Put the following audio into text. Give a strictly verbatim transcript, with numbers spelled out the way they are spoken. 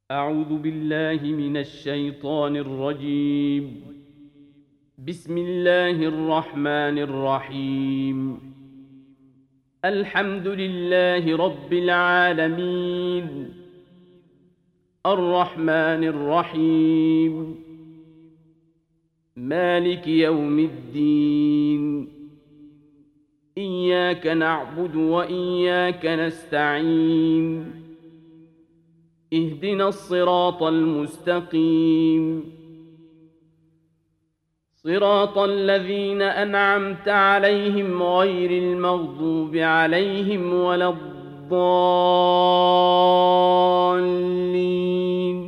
أعوذ بالله من الشيطان الرجيم. بسم الله الرحمن الرحيم. الحمد لله رب العالمين، الرحمن الرحيم، مالك يوم الدين. إياك نعبد وإياك نستعين. اهدنا الصراط المستقيم، صراط الذين أنعمت عليهم غير المغضوب عليهم ولا الضالين.